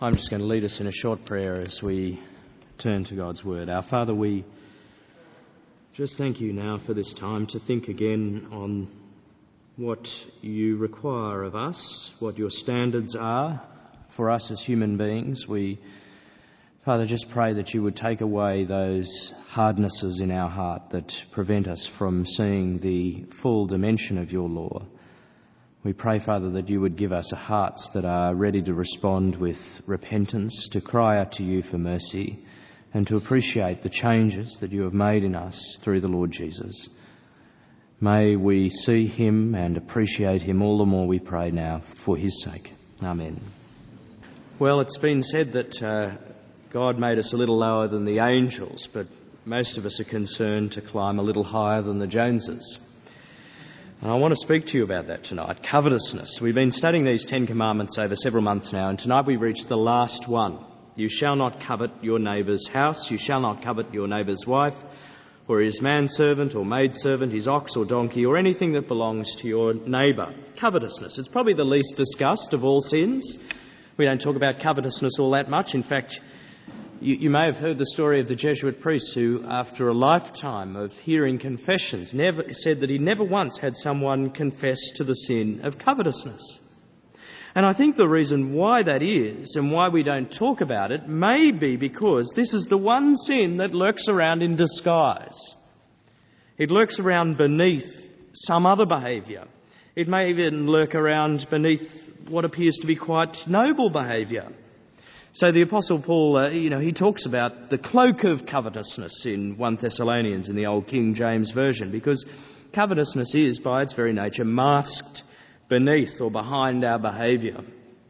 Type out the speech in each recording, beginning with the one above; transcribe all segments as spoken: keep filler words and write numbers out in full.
I'm just going to lead us in a short prayer as we turn to God's Word. Our Father, we just thank you now for this time to think again on what you require of us, what your standards are for us as human beings. We, Father, just pray that you would take away those hardnesses in our heart that prevent us from seeing the full dimension of your law. We pray, Father, that you would give us hearts that are ready to respond with repentance, to cry out to you for mercy, and to appreciate the changes that you have made in us through the Lord Jesus. May we see him and appreciate him all the more, we pray now, for his sake. Amen. Well, it's been said that uh, God made us a little lower than the angels, but most of us are concerned to climb a little higher than the Joneses. And I want to speak to you about that tonight, covetousness. We've been studying these Ten Commandments over several months now, and tonight we reach the last one. You shall not covet your neighbour's house, you shall not covet your neighbour's wife, or his manservant or maidservant, his ox or donkey, or anything that belongs to your neighbour. Covetousness. It's probably the least discussed of all sins. We don't talk about covetousness all that much. In fact, You, you may have heard the story of the Jesuit priest who, after a lifetime of hearing confessions, never said that he never once had someone confess to the sin of covetousness. And I think the reason why that is, and why we don't talk about it, may be because this is the one sin that lurks around in disguise. It lurks around beneath some other behaviour. It may even lurk around beneath what appears to be quite noble behaviour. So the Apostle Paul, uh, you know, he talks about the cloak of covetousness in First Thessalonians in the old King James Version, because covetousness is, by its very nature, masked beneath or behind our behaviour.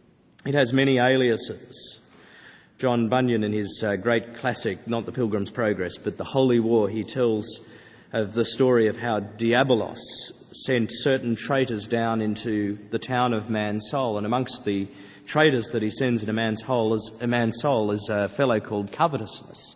It has many aliases. John Bunyan, in his uh, great classic, not The Pilgrim's Progress, but The Holy War, he tells of the story of how Diabolos sent certain traitors down into the town of Mansoul, and amongst the traitors that he sends in a man's soul is a man's soul is a fellow called Covetousness,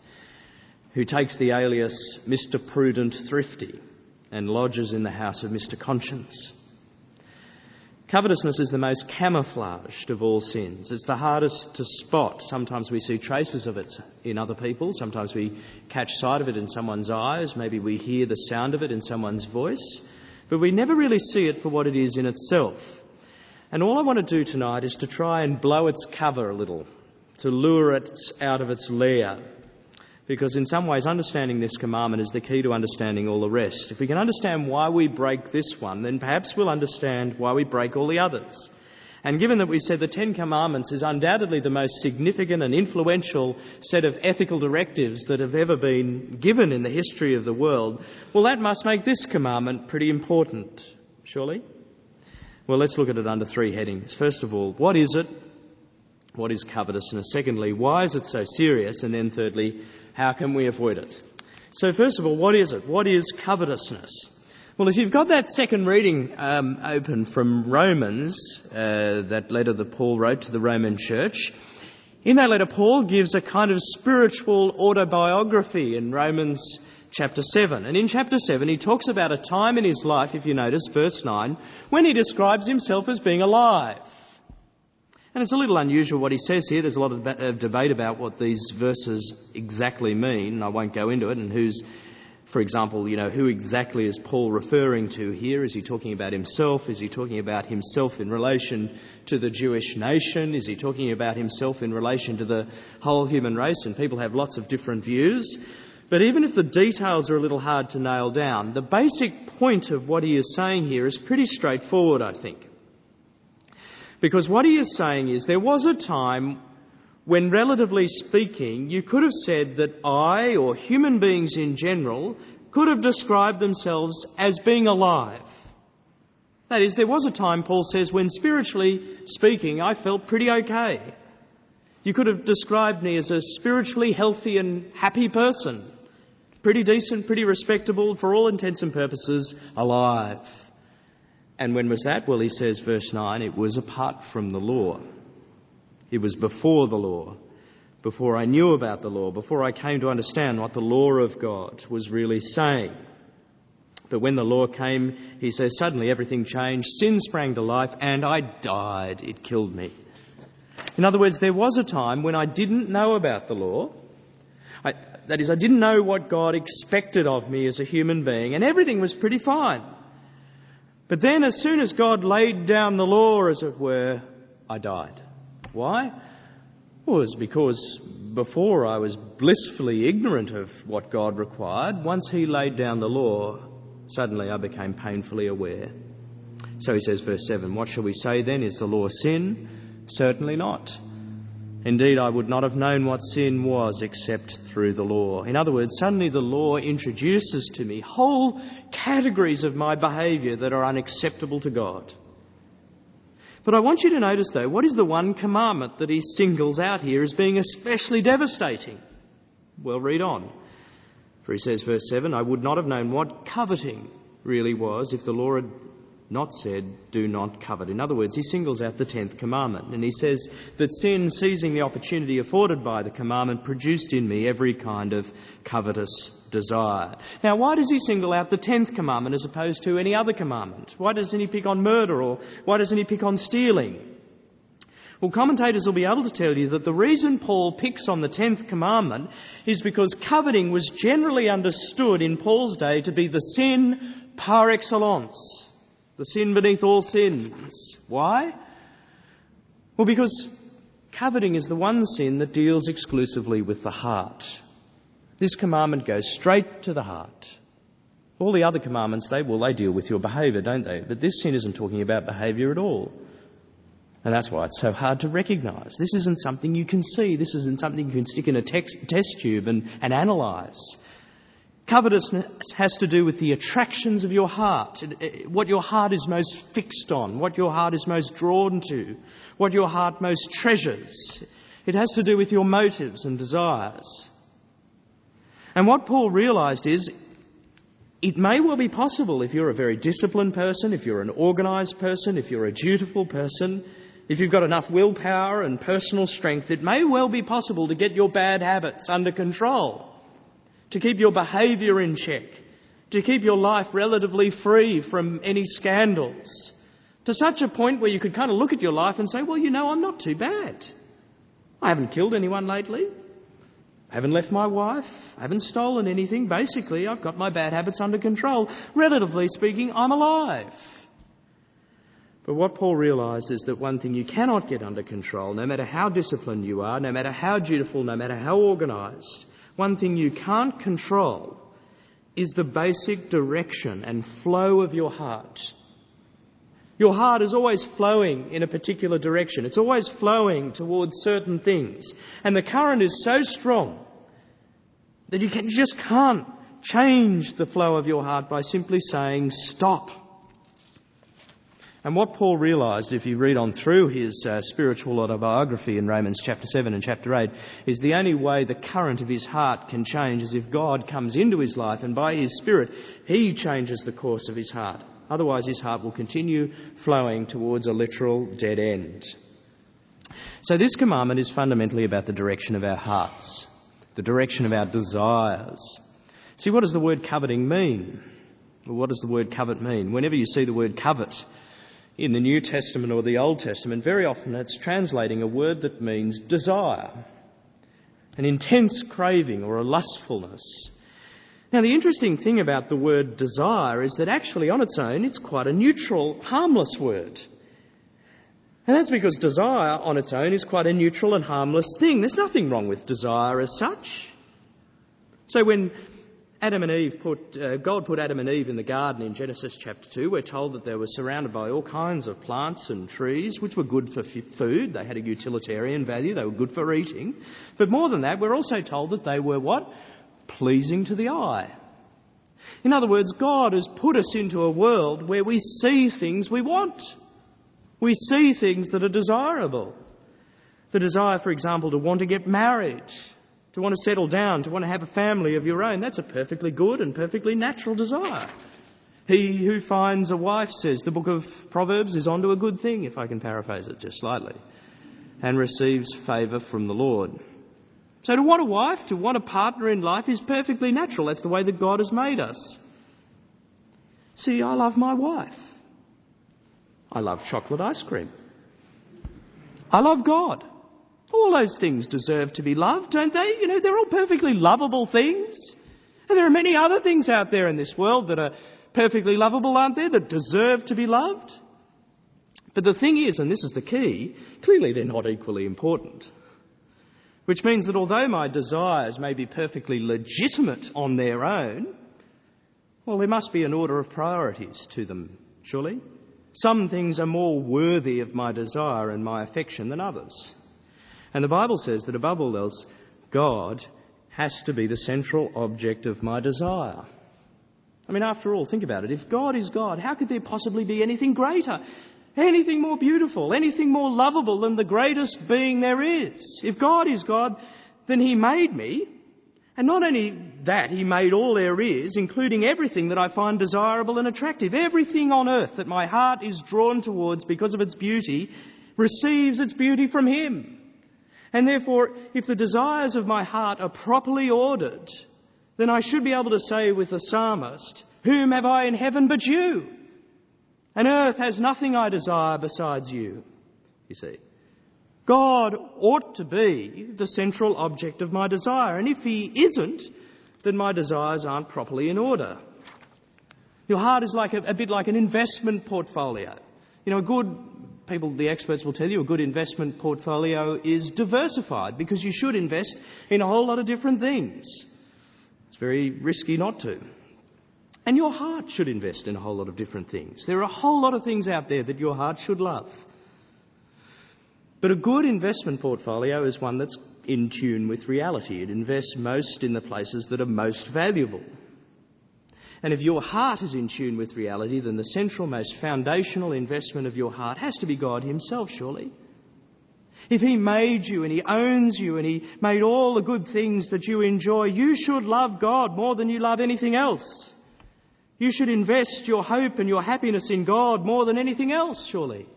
who takes the alias Mister Prudent Thrifty and lodges in the house of Mister Conscience. Covetousness is the most camouflaged of all sins. It's the hardest to spot. Sometimes we see traces of it in other people. Sometimes we catch sight of it in someone's eyes. Maybe we hear the sound of it in someone's voice. But we never really see it for what it is in itself. And all I want to do tonight is to try and blow its cover a little, to lure it out of its lair. Because in some ways, understanding this commandment is the key to understanding all the rest. If we can understand why we break this one, then perhaps we'll understand why we break all the others. And given that we said the Ten Commandments is undoubtedly the most significant and influential set of ethical directives that have ever been given in the history of the world, well, that must make this commandment pretty important, surely? Well, let's look at it under three headings. First of all, what is it? What is covetousness? Secondly, why is it so serious? And then thirdly, how can we avoid it? So first of all, what is it? What is covetousness? Well, if you've got that second reading um, open from Romans, uh, that letter that Paul wrote to the Roman church, in that letter Paul gives a kind of spiritual autobiography in Romans chapter seven. And in chapter seven, he talks about a time in his life, if you notice, verse nine, when he describes himself as being alive. And it's a little unusual what he says here. There's a lot of ba- of debate about what these verses exactly mean. I won't go into it. And who's, for example, you know, who exactly is Paul referring to here? Is he talking about himself? Is he talking about himself in relation to the Jewish nation? Is he talking about himself in relation to the whole human race? And people have lots of different views. But even if the details are a little hard to nail down, the basic point of what he is saying here is pretty straightforward, I think. Because what he is saying is there was a time when, relatively speaking, you could have said that I, or human beings in general, could have described themselves as being alive. That is, there was a time, Paul says, when spiritually speaking, I felt pretty okay. You could have described me as a spiritually healthy and happy person. Pretty decent, pretty respectable, for all intents and purposes, alive. And when was that? Well, he says, verse nine, it was apart from the law. It was before the law, before I knew about the law, before I came to understand what the law of God was really saying. But when the law came, he says, suddenly everything changed, sin sprang to life, and I died. It killed me. In other words, there was a time when I didn't know about the law. I, that is, I didn't know what God expected of me as a human being, and everything was pretty fine. But then as soon as God laid down the law, as it were, I died. Why? Well, it was because before I was blissfully ignorant of what God required. Once he laid down the law, suddenly I became painfully aware. So he says, verse seven, what shall we say then? Is the law sin? Certainly not. Indeed, I would not have known what sin was except through the law. In other words, suddenly the law introduces to me whole categories of my behaviour that are unacceptable to God. But I want you to notice, though, what is the one commandment that he singles out here as being especially devastating? Well, read on. For he says, verse seven, I would not have known what coveting really was if the law had not said, do not covet. In other words, he singles out the tenth commandment, and he says that sin, seizing the opportunity afforded by the commandment, produced in me every kind of covetous desire. Now, why does he single out the tenth commandment as opposed to any other commandment? Why doesn't he pick on murder, or why doesn't he pick on stealing? Well, commentators will be able to tell you that the reason Paul picks on the tenth commandment is because coveting was generally understood in Paul's day to be the sin par excellence. The sin beneath all sins. Why? Well, because coveting is the one sin that deals exclusively with the heart. This commandment goes straight to the heart. All the other commandments, they well, they deal with your behaviour, don't they? But this sin isn't talking about behaviour at all. And that's why it's so hard to recognise. This isn't something you can see. This isn't something you can stick in a text, test tube and, and analyse. Covetousness has to do with the attractions of your heart, what your heart is most fixed on, what your heart is most drawn to, what your heart most treasures. It has to do with your motives and desires. And what Paul realised is, it may well be possible if you're a very disciplined person, if you're an organised person, if you're a dutiful person, if you've got enough willpower and personal strength, it may well be possible to get your bad habits under control, to keep your behaviour in check, to keep your life relatively free from any scandals, to such a point where you could kind of look at your life and say, well, you know, I'm not too bad. I haven't killed anyone lately. I haven't left my wife. I haven't stolen anything. Basically, I've got my bad habits under control. Relatively speaking, I'm alive. But what Paul realised is that one thing you cannot get under control, no matter how disciplined you are, no matter how dutiful, no matter how organised, one thing you can't control is the basic direction and flow of your heart. Your heart is always flowing in a particular direction. It's always flowing towards certain things. And the current is so strong that you, can, you just can't change the flow of your heart by simply saying, stop. And what Paul realised, if you read on through his uh, spiritual autobiography in Romans chapter seven and chapter eight, is the only way the current of his heart can change is if God comes into his life and by his Spirit he changes the course of his heart. Otherwise his heart will continue flowing towards a literal dead end. So this commandment is fundamentally about the direction of our hearts, the direction of our desires. See, what does the word coveting mean? Well, what does the word covet mean? Whenever you see the word covet in the New Testament or the Old Testament, very often it's translating a word that means desire, an intense craving or a lustfulness. Now, the interesting thing about the word desire is that actually on its own it's quite a neutral, harmless word. And that's because desire on its own is quite a neutral and harmless thing. There's nothing wrong with desire as such. So when Adam and Eve put, uh, God put Adam and Eve in the garden in Genesis chapter two, we're told that they were surrounded by all kinds of plants and trees, which were good for f- food. They had a utilitarian value. They were good for eating. But more than that, we're also told that they were what? Pleasing to the eye. In other words, God has put us into a world where we see things we want. We see things that are desirable. The desire, for example, to want to get married, to want to settle down, to want to have a family of your own. That's a perfectly good and perfectly natural desire. He who finds a wife, says the book of Proverbs, is onto a good thing, if I can paraphrase it just slightly, and receives favour from the Lord. So to want a wife, to want a partner in life is perfectly natural. That's the way that God has made us. See, I love my wife. I love chocolate ice cream. I love God. All those things deserve to be loved, don't they? You know, they're all perfectly lovable things. And there are many other things out there in this world that are perfectly lovable, aren't there, that deserve to be loved? But the thing is, and this is the key, clearly they're not equally important. Which means that although my desires may be perfectly legitimate on their own, well, there must be an order of priorities to them, surely. Some things are more worthy of my desire and my affection than others. And the Bible says that above all else, God has to be the central object of my desire. I mean, after all, think about it. If God is God, how could there possibly be anything greater, anything more beautiful, anything more lovable than the greatest being there is? If God is God, then he made me. And not only that, he made all there is, including everything that I find desirable and attractive. Everything on earth that my heart is drawn towards because of its beauty receives its beauty from him. And therefore, if the desires of my heart are properly ordered, then I should be able to say with the psalmist, "Whom have I in heaven but you? And earth has nothing I desire besides you." You see, God ought to be the central object of my desire. And if he isn't, then my desires aren't properly in order. Your heart is like a, a bit like an investment portfolio. You know, a good, people, the experts will tell you, a good investment portfolio is diversified because you should invest in a whole lot of different things. It's very risky not to. And your heart should invest in a whole lot of different things. There are a whole lot of things out there that your heart should love. But a good investment portfolio is one that's in tune with reality. It invests most in the places that are most valuable. And if your heart is in tune with reality, then the central, most foundational investment of your heart has to be God himself, surely. If he made you and he owns you and he made all the good things that you enjoy, you should love God more than you love anything else. You should invest your hope and your happiness in God more than anything else, surely.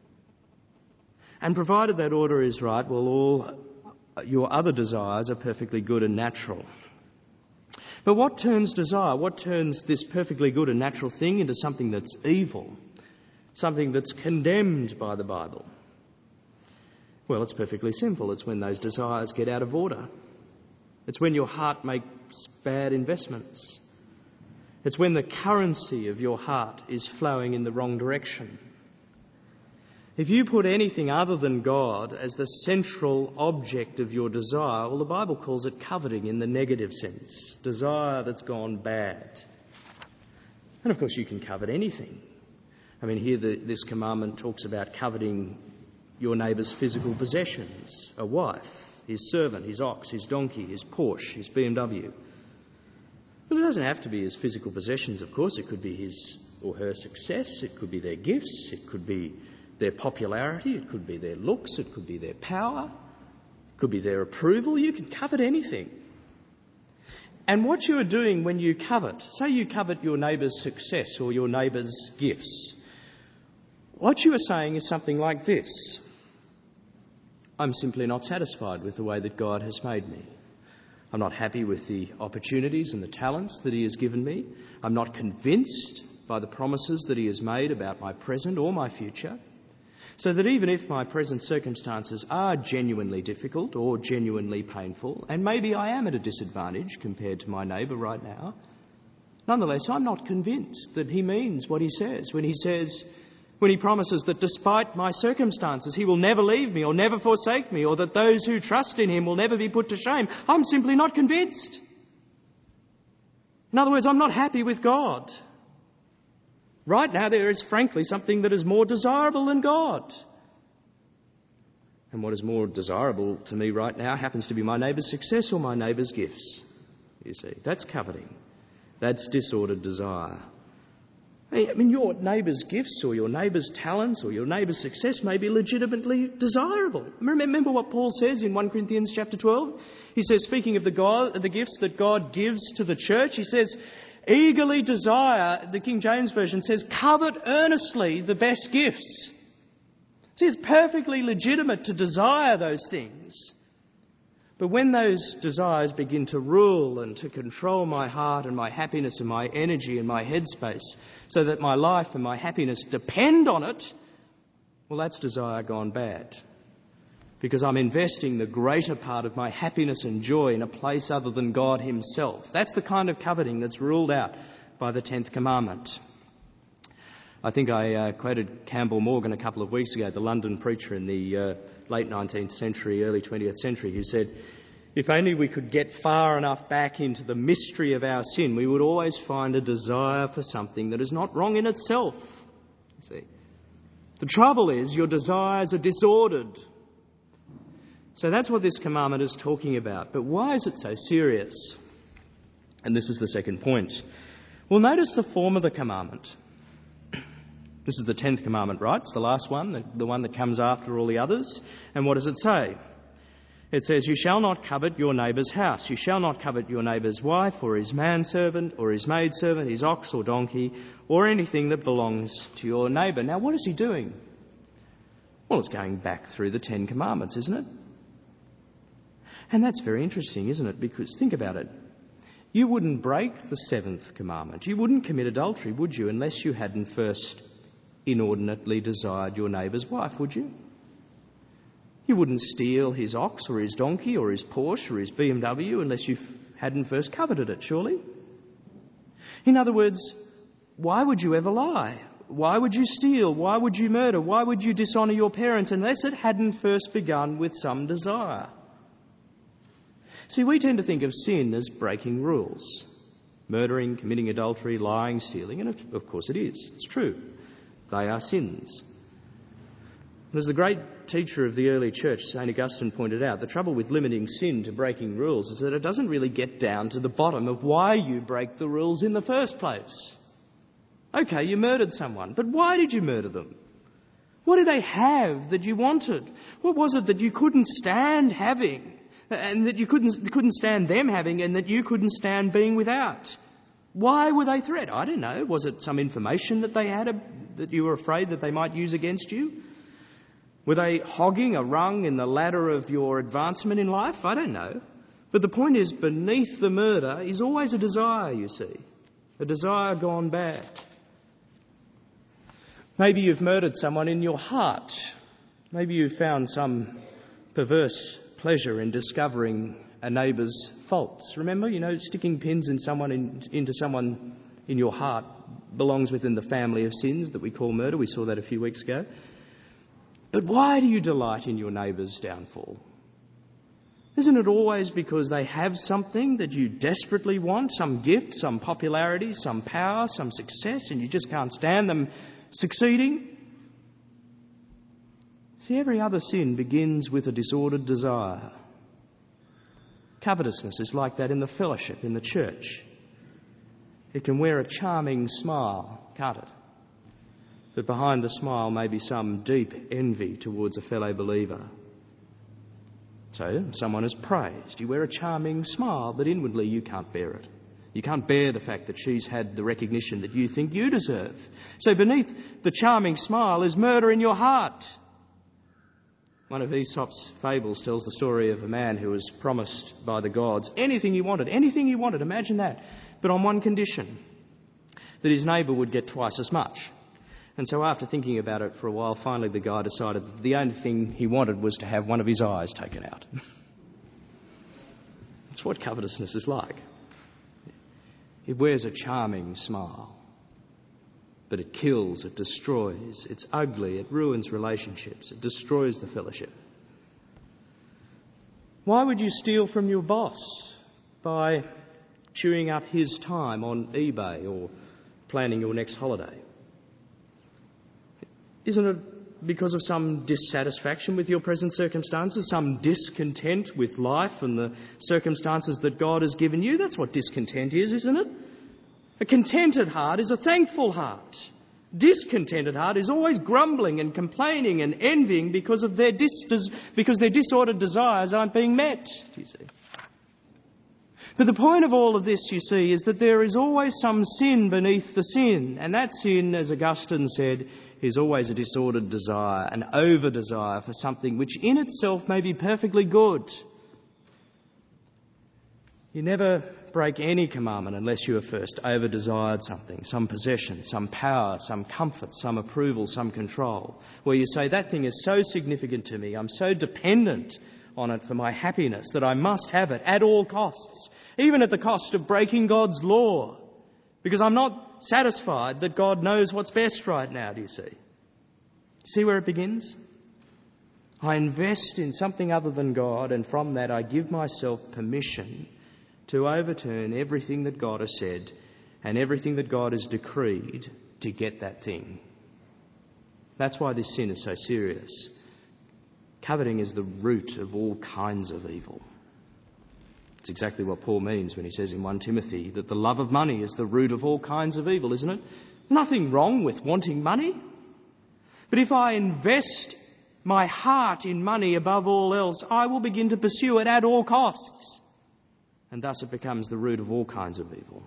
And provided that order is right, well, all your other desires are perfectly good and natural. But what turns desire, what turns this perfectly good and natural thing into something that's evil, something that's condemned by the Bible? Well, it's perfectly simple. It's when those desires get out of order. It's when your heart makes bad investments. It's when the currency of your heart is flowing in the wrong direction. If you put anything other than God as the central object of your desire, well, the Bible calls it coveting in the negative sense, desire that's gone bad. And of course, you can covet anything. I mean, here the, this commandment talks about coveting your neighbour's physical possessions, a wife, his servant, his ox, his donkey, his Porsche, his B M W. But it doesn't have to be his physical possessions, of course. It could be his or her success. It could be their gifts. It could be their popularity. It could be their looks. It could be their power. It could be their approval. You can covet anything. And what you are doing when you covet, say you covet your neighbour's success or your neighbour's gifts, what you are saying is something like this: I'm simply not satisfied with the way that God has made me. I'm not happy with the opportunities and the talents that he has given me. I'm not convinced by the promises that he has made about my present or my future. So that even if my present circumstances are genuinely difficult or genuinely painful, and maybe I am at a disadvantage compared to my neighbour right now, nonetheless, I'm not convinced that he means what he says when he says, when he promises that despite my circumstances, he will never leave me or never forsake me, or that those who trust in him will never be put to shame. I'm simply not convinced. In other words, I'm not happy with God. Right now, there is frankly something that is more desirable than God. And what is more desirable to me right now happens to be my neighbour's success or my neighbour's gifts. You see, that's coveting. That's disordered desire. I mean, your neighbour's gifts or your neighbour's talents or your neighbour's success may be legitimately desirable. Remember what Paul says in First Corinthians chapter twelve? He says, speaking of the, God, the gifts that God gives to the church, he says, eagerly desire, the King James Version says, covet earnestly the best gifts. See, it's perfectly legitimate to desire those things. But when those desires begin to rule and to control my heart and my happiness and my energy and my headspace so that my life and my happiness depend on it, well, that's desire gone bad. because I'm investing the greater part of my happiness and joy in a place other than God himself. That's the kind of coveting that's ruled out by the tenth commandment. I think I uh, quoted Campbell Morgan a couple of weeks ago, the London preacher in the uh, late nineteenth century, early twentieth century, who said, if only we could get far enough back into the mystery of our sin, we would always find a desire for something that is not wrong in itself. You see, the trouble is your desires are disordered. So that's what this commandment is talking about. But why is it so serious? And this is the second point. Well, notice the form of the commandment. This is the tenth commandment, right? It's the last one, the, the one that comes after all the others. And what does it say? It says, you shall not covet your neighbour's house. You shall not covet your neighbour's wife or his manservant or his maidservant, his ox or donkey, or anything that belongs to your neighbour. Now, what is he doing? Well, it's going back through the Ten Commandments, isn't it? And that's very interesting, isn't it? Because think about it. You wouldn't break the seventh commandment. You wouldn't commit adultery, would you, unless you hadn't first inordinately desired your neighbour's wife, would you? You wouldn't steal his ox or his donkey or his Porsche or his B M W unless you hadn't first coveted it, surely? In other words, why would you ever lie? Why would you steal? Why would you murder? Why would you dishonour your parents unless it hadn't first begun with some desire? See, we tend to think of sin as breaking rules. Murdering, committing adultery, lying, stealing, and of, of course it is. It's true. They are sins. And as the great teacher of the early church, Saint Augustine, pointed out, the trouble with limiting sin to breaking rules is that it doesn't really get down to the bottom of why you break the rules in the first place. Okay, you murdered someone, but why did you murder them? What did they have that you wanted? What was it that you couldn't stand having, and that you couldn't couldn't stand them having, and that you couldn't stand being without? Why were they threat? I don't know. Was it some information that they had that you were afraid that they might use against you? Were they hogging a rung in the ladder of your advancement in life? I don't know. But the point is, beneath the murder is always a desire, you see. A desire gone bad. Maybe you've murdered someone in your heart. Maybe you've found some perverse pleasure in discovering a neighbour's faults. Remember, you know, sticking pins in someone in, into someone in your heart belongs within the family of sins that we call murder. We saw that a few weeks ago. But why do you delight in your neighbour's downfall? Isn't it always because they have something that you desperately want, some gift, some popularity, some power, some success, and you just can't stand them succeeding? See, every other sin begins with a disordered desire. Covetousness is like that in the fellowship, in the church. It can wear a charming smile, can't it? But behind the smile may be some deep envy towards a fellow believer. So, someone is praised. You wear a charming smile, but inwardly you can't bear it. You can't bear the fact that she's had the recognition that you think you deserve. So beneath the charming smile is murder in your heart. One of Aesop's fables tells the story of a man who was promised by the gods anything he wanted, anything he wanted, imagine that, but on one condition, that his neighbour would get twice as much. And so after thinking about it for a while, finally the guy decided that the only thing he wanted was to have one of his eyes taken out. That's what covetousness is like. It wears a charming smile, but it kills, it destroys, it's ugly, it ruins relationships, it destroys the fellowship. Why would you steal from your boss by chewing up his time on eBay or planning your next holiday? Isn't it because of some dissatisfaction with your present circumstances, some discontent with life and the circumstances that God has given you? That's what discontent is, isn't it? A contented heart is a thankful heart. Discontented heart is always grumbling and complaining and envying because of their dis- because their disordered desires aren't being met, do you see? But the point of all of this, you see, is that there is always some sin beneath the sin. And that sin, as Augustine said, is always a disordered desire, an over-desire for something which in itself may be perfectly good. You never break any commandment unless you have first over-desired something, some possession, some power, some comfort, some approval, some control, where you say, that thing is so significant to me, I'm so dependent on it for my happiness that I must have it at all costs, even at the cost of breaking God's law, because I'm not satisfied that God knows what's best right now, do you see? See where it begins? I invest in something other than God, and from that I give myself permission to overturn everything that God has said and everything that God has decreed to get that thing. That's why this sin is so serious. Coveting is the root of all kinds of evil. It's exactly what Paul means when he says in First Timothy that the love of money is the root of all kinds of evil, isn't it? Nothing wrong with wanting money. But if I invest my heart in money above all else, I will begin to pursue it at all costs. And thus it becomes the root of all kinds of evil.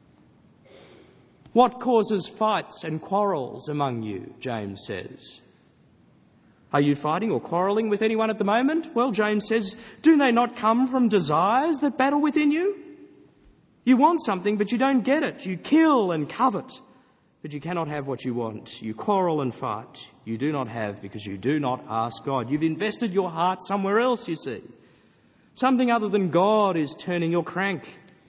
What causes fights and quarrels among you, James says? Are you fighting or quarrelling with anyone at the moment? Well, James says, do they not come from desires that battle within you? You want something, but you don't get it. You kill and covet, but you cannot have what you want. You quarrel and fight. You do not have because you do not ask God. You've invested your heart somewhere else, you see. Something other than God is turning your crank.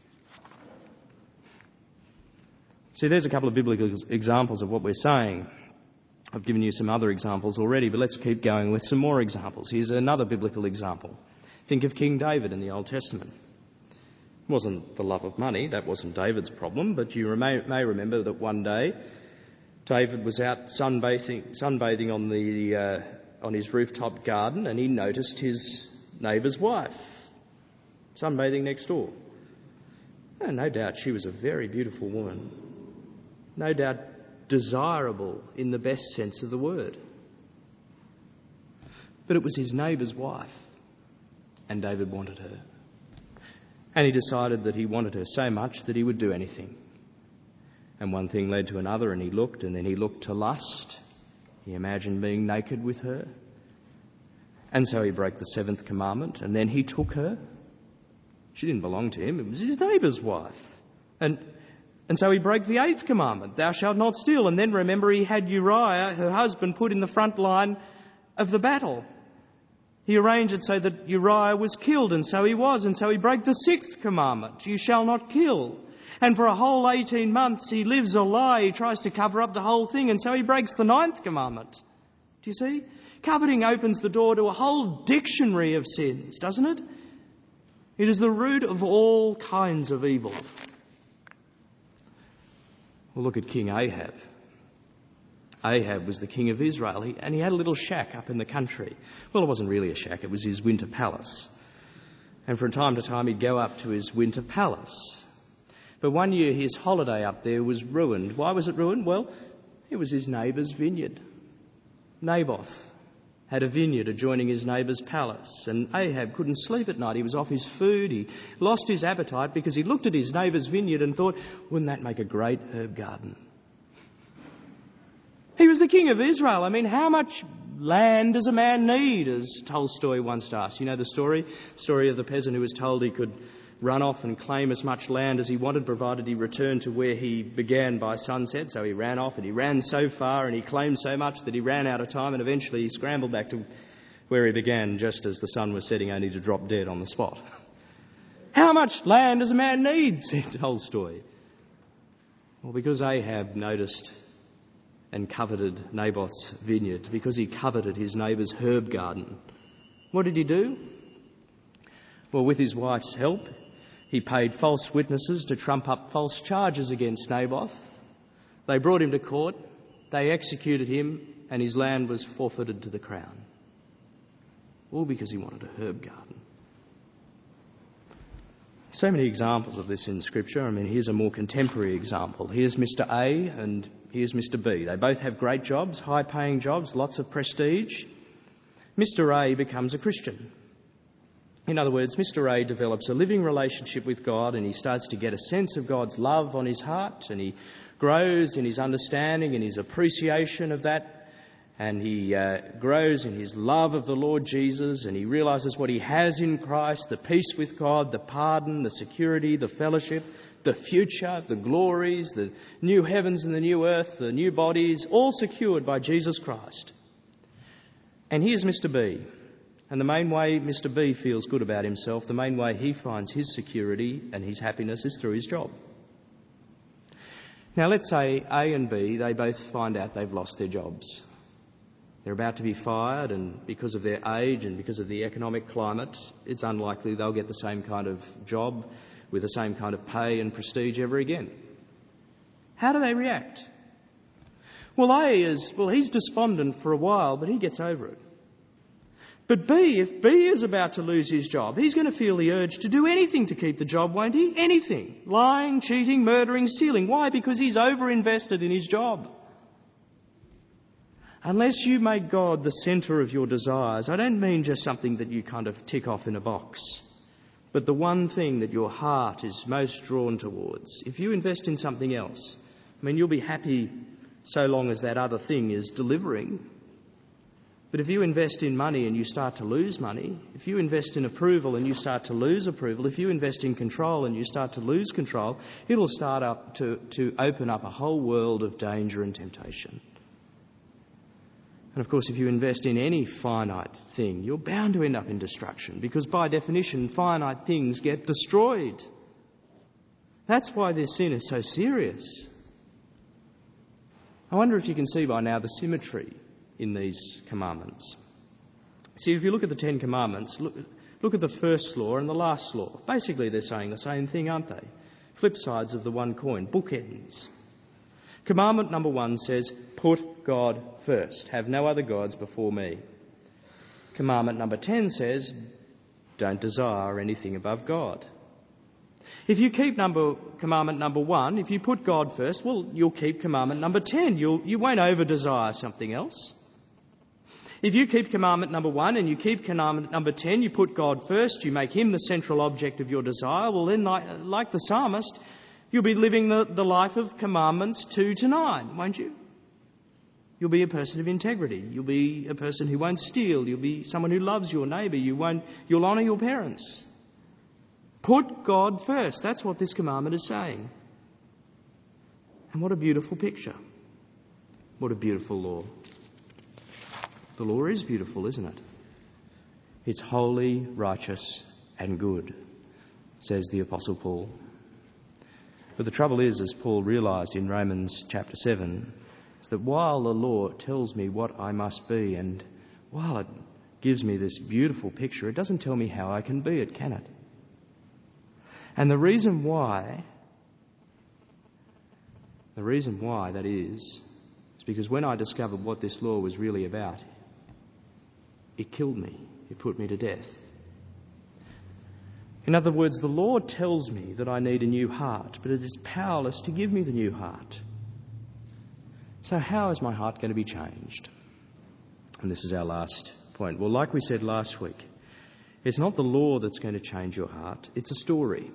See, there's a couple of biblical examples of what we're saying. I've given you some other examples already, but let's keep going with some more examples. Here's another biblical example. Think of King David in the Old Testament. It wasn't the love of money, that wasn't David's problem, but you may, may remember that one day David was out sunbathing, sunbathing on, the, uh, on his rooftop garden, and he noticed his neighbour's wife sunbathing next door. And no doubt she was a very beautiful woman. No doubt desirable in the best sense of the word. But it was his neighbour's wife, and David wanted her. And he decided that he wanted her so much that he would do anything. And one thing led to another, and he looked, and then he looked to lust. He imagined being naked with her. And so he broke the seventh commandment, and then he took her. She didn't belong to him, it was his neighbour's wife. And and so he broke the eighth commandment, thou shalt not steal. And then remember, he had Uriah, her husband, put in the front line of the battle. He arranged it so that Uriah was killed, and so he was. And so he broke the sixth commandment, you shall not kill. And for a whole eighteen months he lives a lie, he tries to cover up the whole thing, and so he breaks the ninth commandment. Do you see? Coveting opens the door to a whole dictionary of sins, doesn't it? It is the root of all kinds of evil. Well, look at King Ahab. Ahab was the king of Israel, he, and he had a little shack up in the country. Well, it wasn't really a shack, it was his winter palace. And from time to time he'd go up to his winter palace. But one year his holiday up there was ruined. Why was it ruined? Well, it was his neighbour's vineyard. Naboth had a vineyard adjoining his neighbour's palace, and Ahab couldn't sleep at night. He was off his food. He lost his appetite because he looked at his neighbour's vineyard and thought, wouldn't that make a great herb garden? He was the king of Israel. I mean, how much land does a man need, as Tolstoy once asked? You know the story? The story of the peasant who was told he could run off and claim as much land as he wanted, provided he returned to where he began by sunset. So he ran off, and he ran so far and he claimed so much that he ran out of time, and eventually he scrambled back to where he began just as the sun was setting, only to drop dead on the spot. How much land does a man need, said Tolstoy. Well, because Ahab noticed and coveted Naboth's vineyard, because he coveted his neighbour's herb garden, what did he do? Well, with his wife's help, he paid false witnesses to trump up false charges against Naboth. They brought him to court, they executed him, and his land was forfeited to the crown. All because he wanted a herb garden. So many examples of this in Scripture. I mean, here's a more contemporary example. Here's Mister A and here's Mister B. They both have great jobs, high-paying jobs, lots of prestige. Mister A becomes a Christian. In other words, Mister A develops a living relationship with God, and he starts to get a sense of God's love on his heart, and he grows in his understanding and his appreciation of that. and he uh, grows in his love of the Lord Jesus, and he realises what he has in Christ, the peace with God, the pardon, the security, the fellowship, the future, the glories, the new heavens and the new earth, the new bodies, all secured by Jesus Christ. And here's Mister B. And the main way Mister B feels good about himself, the main way he finds his security and his happiness is through his job. Now let's say A and B, they both find out they've lost their jobs. They're about to be fired, and because of their age and because of the economic climate, it's unlikely they'll get the same kind of job with the same kind of pay and prestige ever again. How do they react? Well, A is, well, he's despondent for a while, but he gets over it. But B, if B is about to lose his job, he's going to feel the urge to do anything to keep the job, won't he? Anything. Lying, cheating, murdering, stealing. Why? Because he's over-invested in his job. Unless you make God the centre of your desires, I don't mean just something that you kind of tick off in a box, but the one thing that your heart is most drawn towards. If you invest in something else, I mean, you'll be happy so long as that other thing is delivering. But if you invest in money and you start to lose money, if you invest in approval and you start to lose approval, if you invest in control and you start to lose control, it'll start up to, to open up a whole world of danger and temptation. And of course, if you invest in any finite thing, you're bound to end up in destruction, because by definition, finite things get destroyed. That's why this sin is so serious. I wonder if you can see by now the symmetry in these commandments. See, if you look at the Ten Commandments, look, look at the first law and the last law. Basically, they're saying the same thing, aren't they? Flip sides of the one coin, bookends. Commandment number one says, put God first. Have no other gods before me. Commandment number ten says, don't desire anything above God. If you keep number, commandment number one, if you put God first, well, you'll keep commandment number ten. You'll, you won't over-desire something else. If you keep commandment number one and you keep commandment number ten, you put God first, you make him the central object of your desire, well then, like, like the psalmist, you'll be living the, the life of commandments two to nine, won't you? You'll be a person of integrity. You'll be a person who won't steal. You'll be someone who loves your neighbour. You won't, you'll honour your parents. Put God first. That's what this commandment is saying. And what a beautiful picture. What a beautiful law. The law is beautiful, isn't it? It's holy, righteous and good, says the Apostle Paul. But the trouble is, as Paul realised in Romans chapter seven, is that while the law tells me what I must be, and while it gives me this beautiful picture, it doesn't tell me how I can be it, can it? And the reason why, the reason why that is, is because when I discovered what this law was really about, it killed me. It put me to death. In other words, the law tells me that I need a new heart, but it is powerless to give me the new heart. So how is my heart going to be changed? And this is our last point. Well, like we said last week, it's not the law that's going to change your heart, it's a story.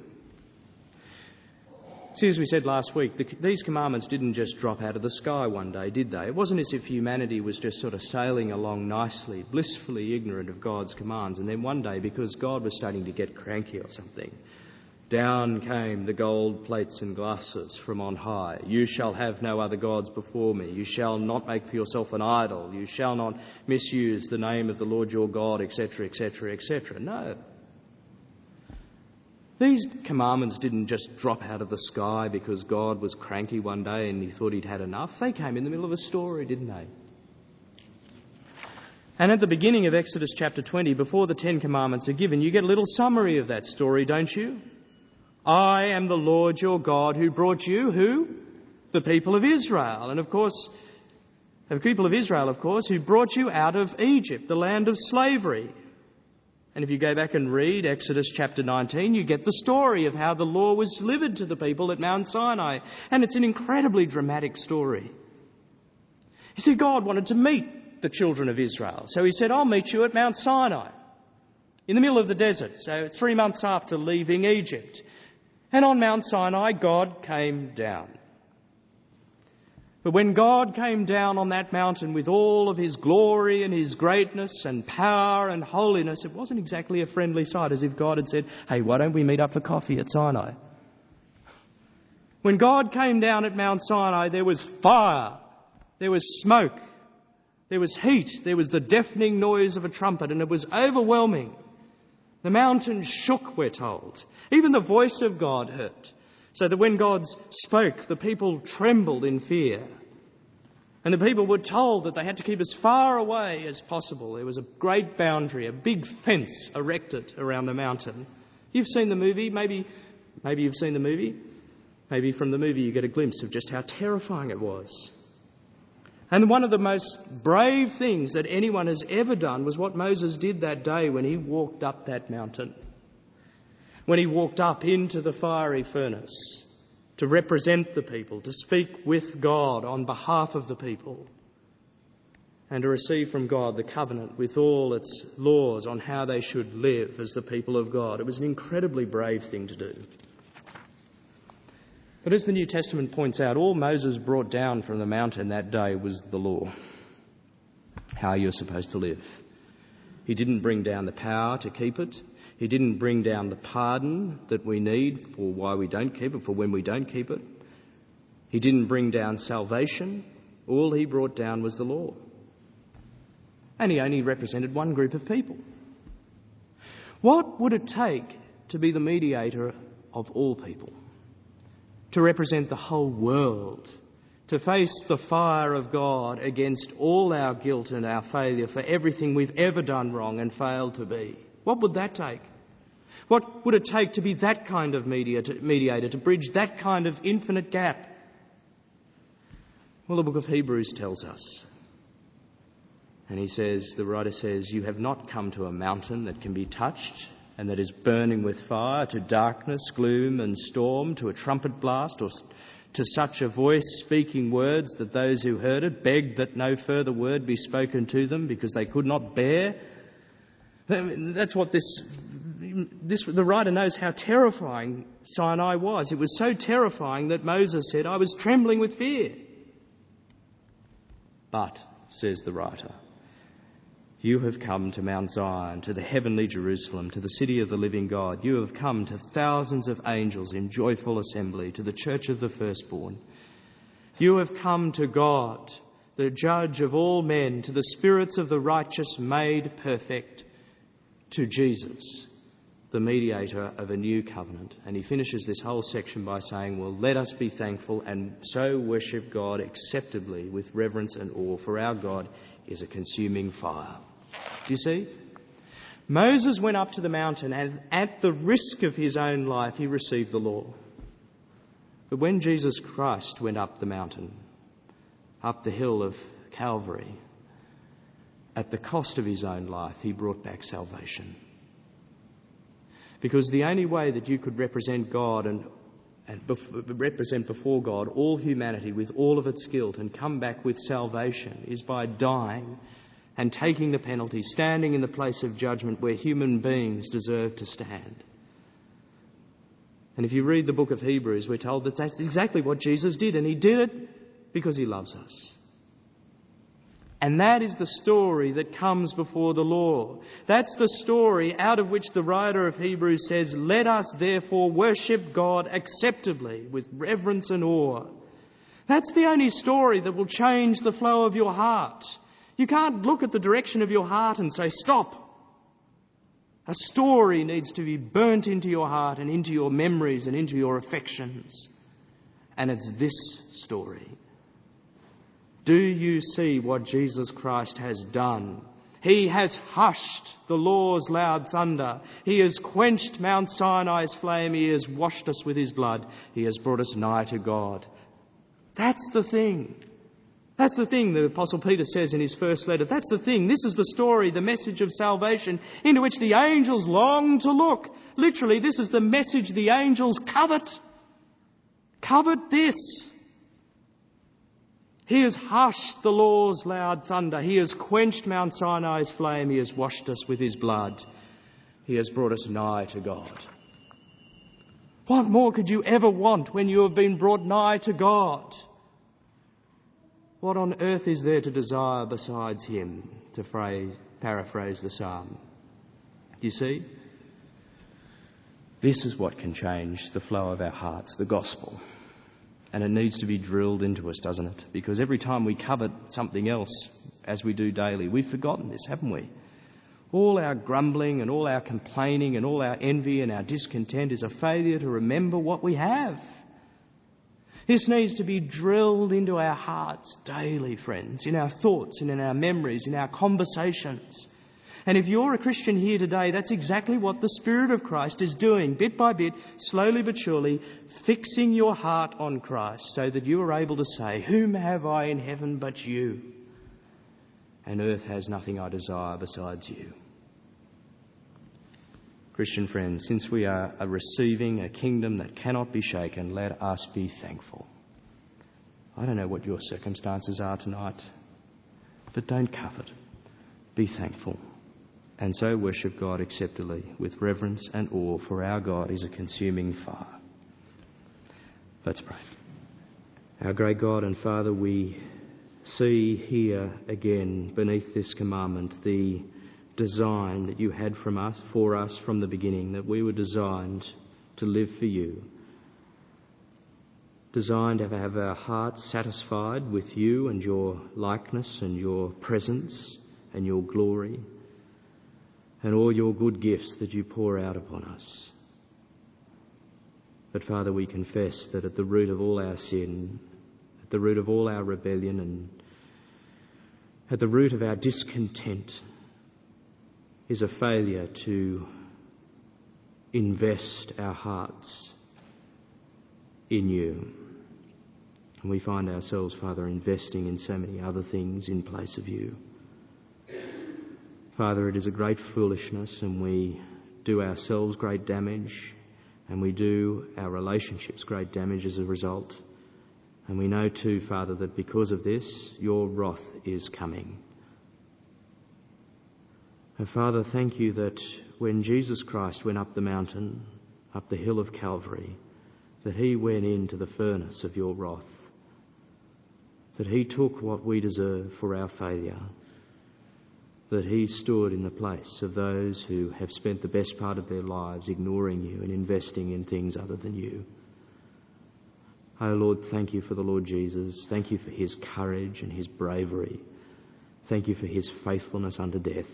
See, as we said last week, the, these commandments didn't just drop out of the sky one day, did they? It wasn't as if humanity was just sort of sailing along nicely, blissfully ignorant of God's commands, and then one day, because God was starting to get cranky or something, down came the gold plates and glasses from on high. You shall have no other gods before me. You shall not make for yourself an idol. You shall not misuse the name of the Lord your God, et cetera, et cetera, et cetera. No. These commandments didn't just drop out of the sky because God was cranky one day and he thought he'd had enough. They came in the middle of a story, didn't they? And at the beginning of Exodus chapter twenty, before the Ten Commandments are given, you get a little summary of that story, don't you? I am the Lord your God who brought you, who? The people of Israel. And of course, the people of Israel, of course, who brought you out of Egypt, the land of slavery. And if you go back and read Exodus chapter nineteen, you get the story of how the law was delivered to the people at Mount Sinai. And it's an incredibly dramatic story. You see, God wanted to meet the children of Israel. So he said, I'll meet you at Mount Sinai, in the middle of the desert. So three months after leaving Egypt. And on Mount Sinai, God came down. But when God came down on that mountain with all of his glory and his greatness and power and holiness, it wasn't exactly a friendly sight, as if God had said, hey, why don't we meet up for coffee at Sinai? When God came down at Mount Sinai, there was fire, there was smoke, there was heat, there was the deafening noise of a trumpet, and it was overwhelming. The mountain shook, we're told. Even the voice of God hurt, so that when God spoke, the people trembled in fear. And the people were told that they had to keep as far away as possible. There was a great boundary, a big fence erected around the mountain. You've seen the movie, maybe, maybe you've seen the movie. Maybe from the movie you get a glimpse of just how terrifying it was. And one of the most brave things that anyone has ever done was what Moses did that day when he walked up that mountain. When he walked up into the fiery furnace to represent the people, to speak with God on behalf of the people, and to receive from God the covenant with all its laws on how they should live as the people of God. It was an incredibly brave thing to do. But as the New Testament points out, all Moses brought down from the mountain that day was the law, how you're supposed to live. He didn't bring down the power to keep it. He didn't bring down the pardon that we need for why we don't keep it, for when we don't keep it. He didn't bring down salvation. All he brought down was the law. And he only represented one group of people. What would it take to be the mediator of all people? To represent the whole world, to face the fire of God against all our guilt and our failure for everything we've ever done wrong and failed to be. What would that take? What would it take to be that kind of mediator, mediator, to bridge that kind of infinite gap? Well, the book of Hebrews tells us. And he says, the writer says, you have not come to a mountain that can be touched and that is burning with fire, to darkness, gloom and storm, to a trumpet blast, or to such a voice speaking words that those who heard it begged that no further word be spoken to them because they could not bear. That's what this, this, the writer knows how terrifying Sinai was. It was so terrifying that Moses said, I was trembling with fear. But, says the writer, you have come to Mount Zion, to the heavenly Jerusalem, to the city of the living God. You have come to thousands of angels in joyful assembly, to the church of the firstborn. You have come to God, the judge of all men, to the spirits of the righteous made perfect, to Jesus, the mediator of a new covenant. And he finishes this whole section by saying, well, let us be thankful and so worship God acceptably with reverence and awe, for our God is a consuming fire. Do you see? Moses went up to the mountain and at the risk of his own life, he received the law. But when Jesus Christ went up the mountain, up the hill of Calvary, at the cost of his own life, he brought back salvation. Because the only way that you could represent God and, and bef- represent before God all humanity with all of its guilt and come back with salvation is by dying and taking the penalty, standing in the place of judgment where human beings deserve to stand. And if you read the book of Hebrews, we're told that that's exactly what Jesus did, and he did it because he loves us. And that is the story that comes before the law. That's the story out of which the writer of Hebrews says, let us therefore worship God acceptably with reverence and awe. That's the only story that will change the flow of your heart. You can't look at the direction of your heart and say, stop. A story needs to be burnt into your heart and into your memories and into your affections. And it's this story. Do you see what Jesus Christ has done? He has hushed the law's loud thunder. He has quenched Mount Sinai's flame. He has washed us with his blood. He has brought us nigh to God. That's the thing. That's the thing the Apostle Peter says in his first letter. That's the thing. This is the story, the message of salvation into which the angels long to look. Literally, this is the message the angels covet. Covet this. He has hushed the law's loud thunder. He has quenched Mount Sinai's flame. He has washed us with his blood. He has brought us nigh to God. What more could you ever want when you have been brought nigh to God? What on earth is there to desire besides him, to phrase, paraphrase the psalm? Do you see? This is what can change the flow of our hearts, the gospel. And it needs to be drilled into us, doesn't it? Because every time we covet something else, as we do daily, we've forgotten this, haven't we? All our grumbling and all our complaining and all our envy and our discontent is a failure to remember what we have. This needs to be drilled into our hearts daily, friends, in our thoughts and in our memories, in our conversations. And if you're a Christian here today, that's exactly what the Spirit of Christ is doing, bit by bit, slowly but surely, fixing your heart on Christ so that you are able to say, "Whom have I in heaven but you? And earth has nothing I desire besides you." Christian friends, since we are receiving a kingdom that cannot be shaken, let us be thankful. I don't know what your circumstances are tonight, but don't covet. Be thankful. And so worship God acceptably with reverence and awe, for our God is a consuming fire. Let's pray. Our great God and Father, we see here again beneath this commandment the design that you had from us, for us from the beginning, that we were designed to live for you, designed to have our hearts satisfied with you and your likeness and your presence and your glory and all your good gifts that you pour out upon us. But Father, we confess that at the root of all our sin, at the root of all our rebellion, and at the root of our discontent is a failure to invest our hearts in you. And we find ourselves, Father, investing in so many other things in place of you. Father, it is a great foolishness, and we do ourselves great damage, and we do our relationships great damage as a result. And we know too, Father, that because of this, your wrath is coming. And Father, thank you that when Jesus Christ went up the mountain, up the hill of Calvary, that he went into the furnace of your wrath, that he took what we deserve for our failure, that he stood in the place of those who have spent the best part of their lives ignoring you and investing in things other than you. Oh Lord, thank you for the Lord Jesus. Thank you for his courage and his bravery. Thank you for his faithfulness unto death.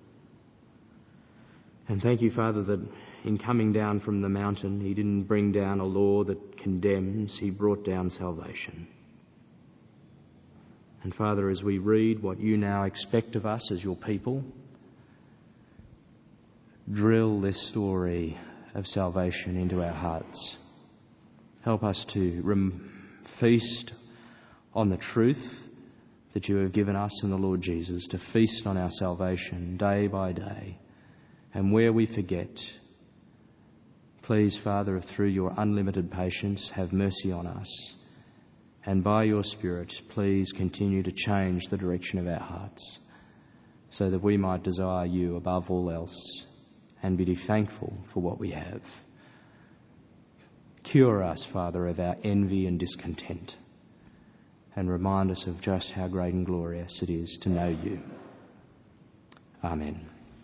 And thank you, Father, that in coming down from the mountain, he didn't bring down a law that condemns, he brought down salvation. And Father, as we read what you now expect of us as your people, drill this story of salvation into our hearts. Help us to rem- feast on the truth that you have given us in the Lord Jesus, to feast on our salvation day by day. And where we forget, please, Father, through your unlimited patience, have mercy on us. And by your Spirit, please continue to change the direction of our hearts so that we might desire you above all else and be thankful for what we have. Cure us, Father, of our envy and discontent, and remind us of just how great and glorious it is to know you. Amen.